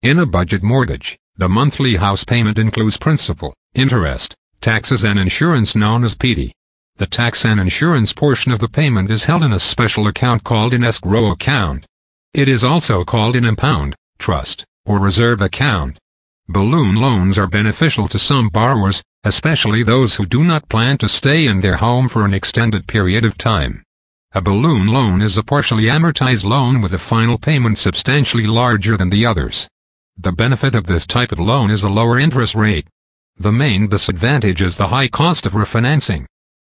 In a budget mortgage, the monthly house payment includes principal, interest, taxes and insurance known as PD. The tax and insurance portion of the payment is held in a special account called an escrow account. It is also called an impound, trust, or reserve account. Balloon loans are beneficial to some borrowers, especially those who do not plan to stay in their home for an extended period of time. A balloon loan is a partially amortized loan with a final payment substantially larger than the others. The benefit of this type of loan is a lower interest rate. The main disadvantage is the high cost of refinancing.